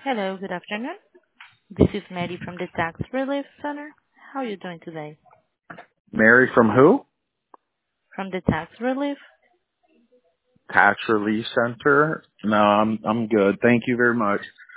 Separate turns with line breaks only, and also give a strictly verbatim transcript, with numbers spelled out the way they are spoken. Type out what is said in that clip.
Hello, good afternoon. This is Mary from the Tax Relief Center. How are you doing today?
Mary from who?
From the Tax Relief?
Tax Relief Center. No, I'm I'm good. Thank you very much.